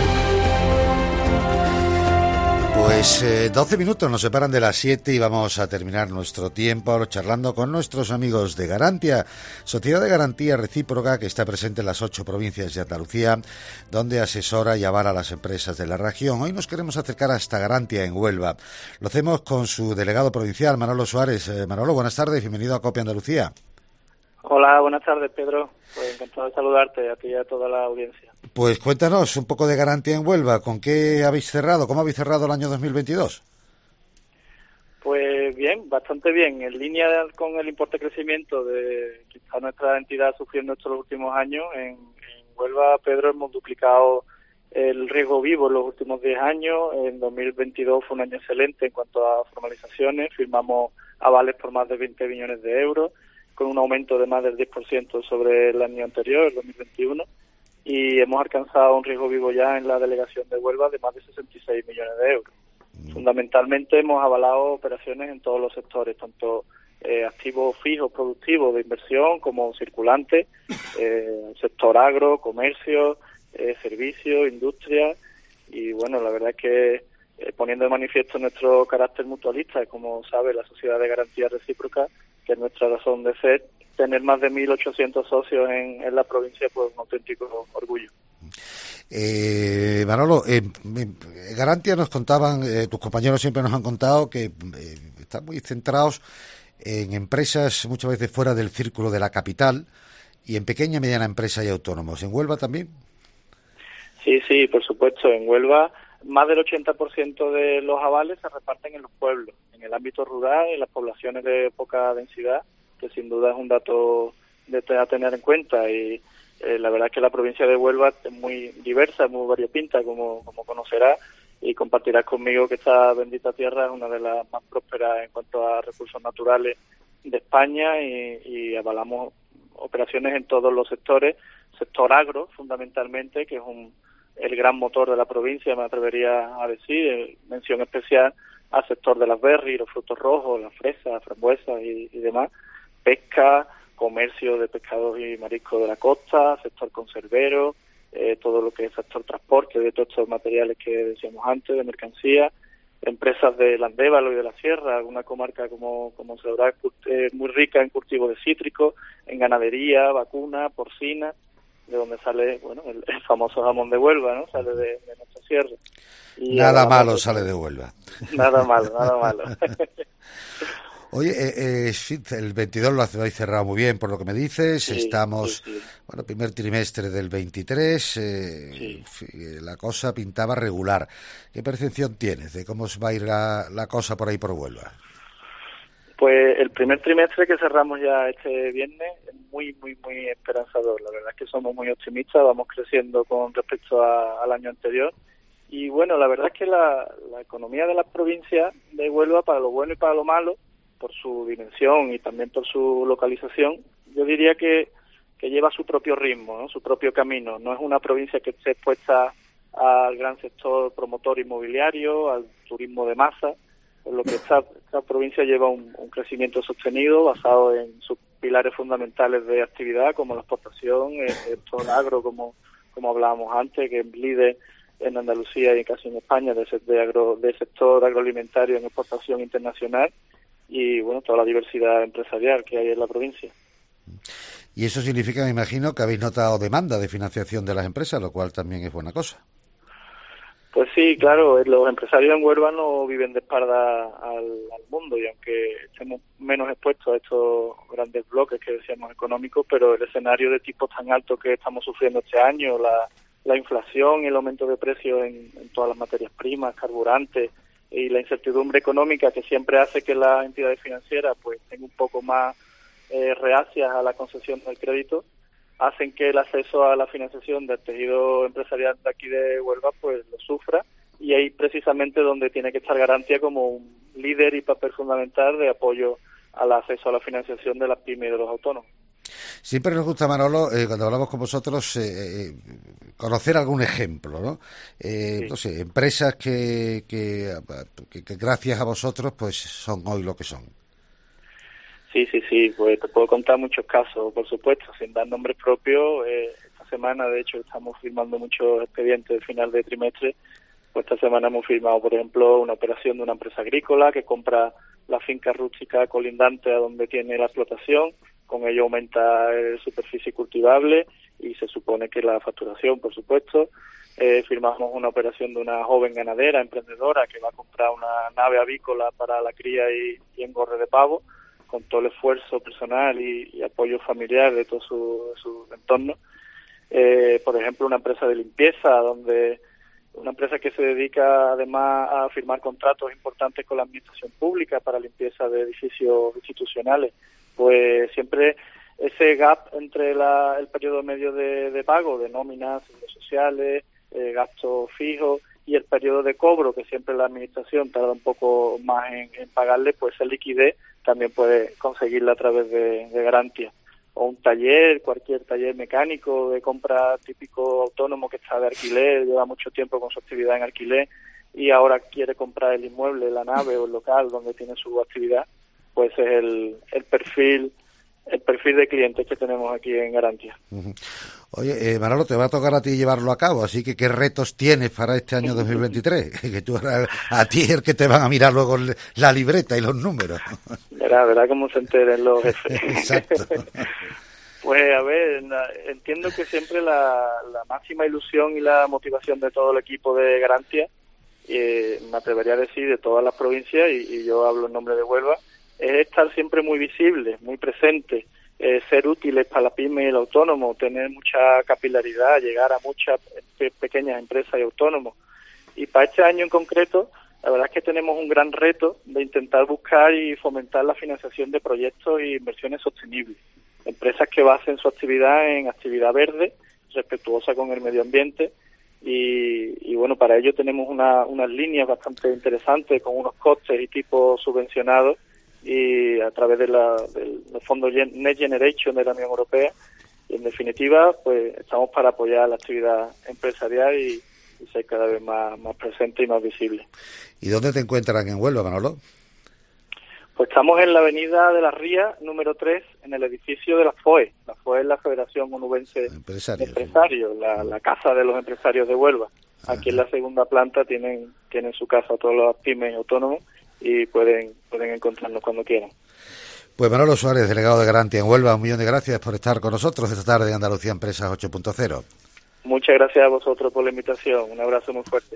Pues 12 minutos nos separan de las 7 y vamos a terminar nuestro tiempo charlando con nuestros amigos de Garantia, Sociedad de Garantía Recíproca que está presente en las 8 provincias de Andalucía, donde asesora y avala a las empresas de la región. Hoy nos queremos acercar hasta Garantia en Huelva. Lo hacemos con su delegado provincial, Manolo Suárez. Manolo, buenas tardes, bienvenido a Copia Andalucía. Hola, buenas tardes, Pedro. Pues encantado de saludarte a ti y a toda la audiencia. Pues cuéntanos un poco de Garantía en Huelva. ¿Con qué habéis cerrado? ¿Cómo habéis cerrado el año 2022? Pues bien, bastante bien. En línea con el importe de crecimiento de quizá nuestra entidad sufriendo estos últimos años, en Huelva, Pedro, hemos duplicado el riesgo vivo en los últimos 10 años. En 2022 fue un año excelente en cuanto a formalizaciones. Firmamos avales por más de 20 millones de euros, con un aumento de más del 10% sobre el año anterior, el 2021, y hemos alcanzado un riesgo vivo ya en la delegación de Huelva de más de 66 millones de euros. Fundamentalmente hemos avalado operaciones en todos los sectores, tanto activos fijos productivos de inversión como circulantes, sector agro, comercio, servicios, industria, y bueno, la verdad es que poniendo de manifiesto nuestro carácter mutualista, como sabe la Sociedad de Garantía Recíproca, que es nuestra razón de ser, tener más de 1.800 socios en la provincia, pues un auténtico orgullo. Manolo, Garantia nos contaban, tus compañeros siempre nos han contado que están muy centrados en empresas muchas veces fuera del círculo de la capital y en pequeña y mediana empresa y autónomos. ¿En Huelva también? Sí, por supuesto. En Huelva más del 80% de los avales se reparten en los pueblos, en el ámbito rural, en las poblaciones de poca densidad, que sin duda es un dato a tener en cuenta. Y la verdad es que la provincia de Huelva es muy diversa, muy variopinta, como conocerás, y compartirás conmigo que esta bendita tierra es una de las más prósperas en cuanto a recursos naturales de España, y avalamos operaciones en todos los sectores, sector agro fundamentalmente, que es el gran motor de la provincia, me atrevería a decir, mención especial al sector de las berries, los frutos rojos, las fresas, frambuesas y demás, pesca, comercio de pescados y mariscos de la costa, sector conservero, todo lo que es sector transporte de todos estos materiales que decíamos antes, de mercancía, empresas del Andévalo y de la Sierra, una comarca como se sabrá muy rica en cultivo de cítricos, en ganadería, vacuna, porcina, de donde sale, bueno, el famoso jamón de Huelva, ¿no? Sale de nuestra sierra. Y nada malo sale de Huelva. Nada malo. Oye, el 22 lo habéis cerrado muy bien, por lo que me dices. Sí, estamos, sí. bueno, primer trimestre del 23. La cosa pintaba regular. ¿Qué percepción tienes de cómo va a ir la cosa por ahí por Huelva? Pues el primer trimestre que cerramos ya este viernes es muy esperanzador. La verdad es que somos muy optimistas, vamos creciendo con respecto al año anterior. Y bueno, la verdad es que la economía de la provincia de Huelva, para lo bueno y para lo malo, por su dimensión y también por su localización, yo diría que lleva su propio ritmo, ¿no? Su propio camino. No es una provincia que esté expuesta al gran sector promotor inmobiliario, al turismo de masa, por lo que esta provincia lleva un crecimiento sostenido basado en sus pilares fundamentales de actividad, como la exportación, el sector agro, como hablábamos antes, que es líder en Andalucía y casi en España de sector agroalimentario en exportación internacional, y bueno, toda la diversidad empresarial que hay en la provincia. Y eso significa, me imagino, que habéis notado demanda de financiación de las empresas, lo cual también es buena cosa. Pues sí, claro, los empresarios en Huelva no viven de espalda al mundo, y aunque estemos menos expuestos a estos grandes bloques que decíamos económicos, pero el escenario de tipos tan altos que estamos sufriendo este año, la inflación y el aumento de precios en todas las materias primas, carburantes, y la incertidumbre económica que siempre hace que las entidades financieras pues estén un poco más reacias a la concesión del crédito, hacen que el acceso a la financiación del tejido empresarial de aquí de Huelva pues lo sufra, y ahí precisamente donde tiene que estar Garantia como un líder y papel fundamental de apoyo al acceso a la financiación de las pymes y de los autónomos. Siempre nos gusta, Manolo, cuando hablamos con vosotros, conocer algún ejemplo, ¿no? Sí. No sé, empresas que gracias a vosotros pues son hoy lo que son. Sí, pues te puedo contar muchos casos, por supuesto, sin dar nombres propios. Esta semana, de hecho, estamos firmando muchos expedientes de final de trimestre. Pues esta semana hemos firmado, por ejemplo, una operación de una empresa agrícola que compra la finca rústica colindante a donde tiene la explotación. Con ello aumenta superficie cultivable y se supone que la facturación, por supuesto. Firmamos una operación de una joven ganadera, emprendedora, que va a comprar una nave avícola para la cría y engorde de pavo, con todo el esfuerzo personal y apoyo familiar de todo su entorno. Por ejemplo, una empresa de limpieza, una empresa que se dedica además a firmar contratos importantes con la administración pública para limpieza de edificios institucionales. Pues siempre ese gap entre el periodo medio de pago de nóminas, seguros sociales, gastos fijos, y el periodo de cobro, que siempre la administración tarda un poco más en pagarle, pues esa liquidez también puede conseguirla a través de Garantia. O un taller, cualquier taller mecánico de compra típico autónomo que está de alquiler, lleva mucho tiempo con su actividad en alquiler y ahora quiere comprar el inmueble, la nave o el local donde tiene su actividad, pues es el perfil de clientes que tenemos aquí en Garantia. Oye, Manolo, te va a tocar a ti llevarlo a cabo, así que ¿qué retos tienes para este año 2023? Que tú a ti es el que te van a mirar luego la libreta y los números. Verá cómo se enteren los jefes. Exacto. Pues a ver, entiendo que siempre la máxima ilusión y la motivación de todo el equipo de Garantia, me atrevería a decir de todas las provincias, y yo hablo en nombre de Huelva, es estar siempre muy visible, muy presente, ser útiles para la pyme y el autónomo, tener mucha capilaridad, llegar a muchas pequeñas empresas y autónomos. Y para este año en concreto, la verdad es que tenemos un gran reto de intentar buscar y fomentar la financiación de proyectos e inversiones sostenibles. Empresas que basen su actividad en actividad verde, respetuosa con el medio ambiente, y bueno, para ello tenemos unas líneas bastante interesantes con unos costes y tipos subvencionados, y a través de los fondos Next Generation de la Unión Europea. Y en definitiva, pues estamos para apoyar la actividad empresarial y ser cada vez más presente y más visible. ¿Y dónde te encuentran en Huelva, Manolo? Pues estamos en la avenida de la Ría, número 3, en el edificio de la FOE. La FOE es la Federación Onubense de Empresarios, la casa de los empresarios de Huelva. Aquí en la segunda planta tienen su casa todos los pymes autónomos, y pueden encontrarnos cuando quieran. Pues Manolo Suárez, delegado de Garantia en Huelva, 1.000.000 de gracias por estar con nosotros esta tarde en Andalucía Empresas 8.0. Muchas gracias a vosotros por la invitación. Un abrazo muy fuerte.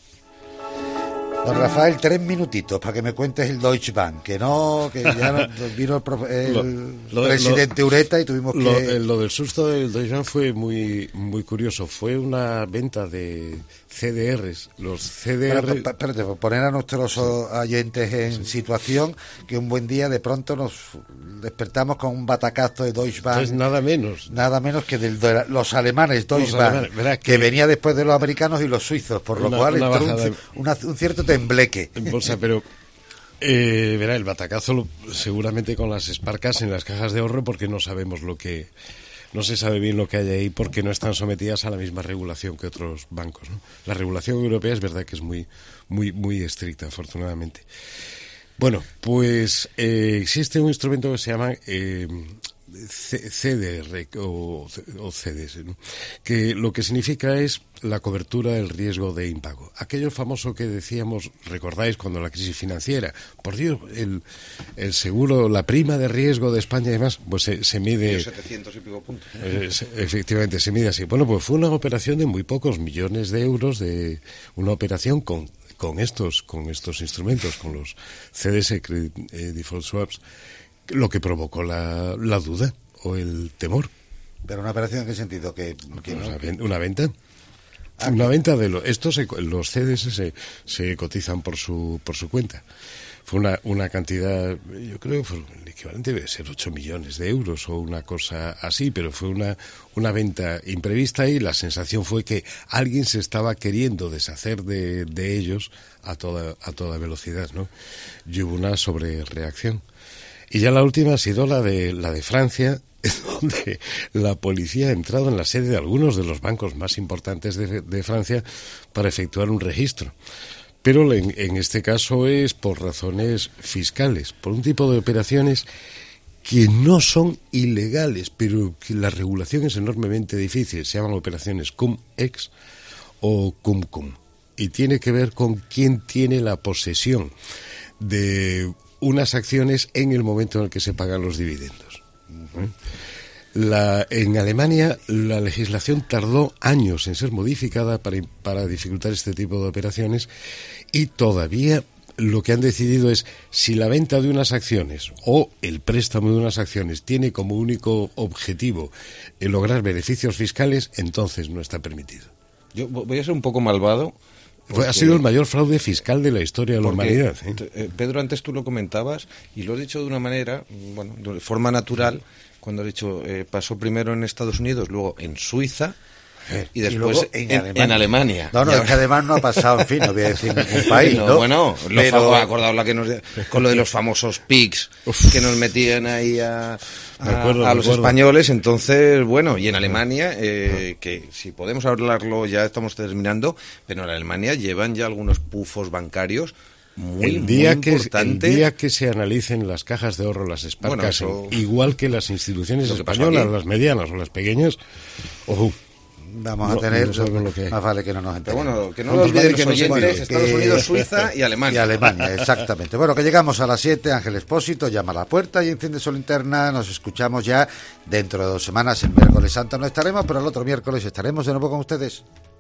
Don Rafael, 3 minutitos para que me cuentes el Deutsche Bank, que ya vino el presidente Ureta y tuvimos que... Lo del susto del Deutsche Bank fue muy muy curioso. Fue una venta de CDRs. Los CDR... Espérate, por poner a nuestros oyentes en situación, que un buen día de pronto nos despertamos con un batacazo de Deutsche Bank. Entonces, nada menos que de los alemanes Deutsche Bank, que venía después de los americanos y los suizos, por lo cual entró un cierto tembleque. En bolsa, pero verá, el batacazo seguramente con las esparcas en las cajas de ahorro, porque no sabemos no se sabe bien lo que hay ahí, porque no están sometidas a la misma regulación que otros bancos, ¿no? La regulación europea es verdad que es muy muy muy estricta, afortunadamente. Bueno, pues existe un instrumento que se llama CDR o CDS, ¿no? Que lo que significa es la cobertura del riesgo de impago. Aquello famoso que decíamos, recordáis, cuando la crisis financiera, por Dios, el seguro, la prima de riesgo de España y demás, pues se mide... 700 y pico puntos. Efectivamente, se mide así. Bueno, pues fue una operación de muy pocos millones de euros, de una operación con estos instrumentos, con los CDS, Credit Default Swaps, lo que provocó la duda o el temor. ¿Pero una operación en qué sentido? Una venta. Una venta de los CDS se cotizan por su cuenta. Fue una cantidad, yo creo que fue el equivalente, debe ser 8 millones de euros o una cosa así, pero fue una venta imprevista, y la sensación fue que alguien se estaba queriendo deshacer de ellos a toda velocidad, ¿no? Y hubo una sobrereacción. Y ya la última ha sido la de Francia, donde la policía ha entrado en la sede de algunos de los bancos más importantes de Francia para efectuar un registro. Pero en este caso es por razones fiscales, por un tipo de operaciones que no son ilegales, pero que la regulación es enormemente difícil. Se llaman operaciones cum-ex o cum-cum. Y tiene que ver con quién tiene la posesión de unas acciones en el momento en el que se pagan los dividendos. En Alemania la legislación tardó años en ser modificada para dificultar este tipo de operaciones, y todavía lo que han decidido es, si la venta de unas acciones o el préstamo de unas acciones tiene como único objetivo el lograr beneficios fiscales, entonces no está permitido. Yo voy a ser un poco malvado. Ha sido el mayor fraude fiscal de la historia de la humanidad. Pedro, antes tú lo comentabas y lo has dicho de una manera, de forma natural, cuando has dicho pasó primero en Estados Unidos, luego en Suiza, y después en Alemania. No, es que además no ha pasado, en fin, no voy a decir ningún país, ¿no? Bueno, acordado con lo de los famosos PICs que nos metían ahí a los españoles. Entonces, bueno, y en Alemania, que si podemos hablarlo, ya estamos terminando, pero en Alemania llevan ya algunos pufos bancarios muy importante. El día que se analicen las cajas de ahorro, las Sparkassen, igual que las instituciones españolas, las medianas o las pequeñas, vamos a tener, más vale que no nos enteremos. Pero bueno, que no lo olviden los oyentes, Estados Unidos, Suiza y Alemania. Y Alemania, exactamente. Bueno, que llegamos a las 7, Ángel Expósito llama a la puerta y enciende su linterna. Nos escuchamos ya dentro de 2 semanas, el miércoles santo no estaremos, pero el otro miércoles estaremos de nuevo con ustedes.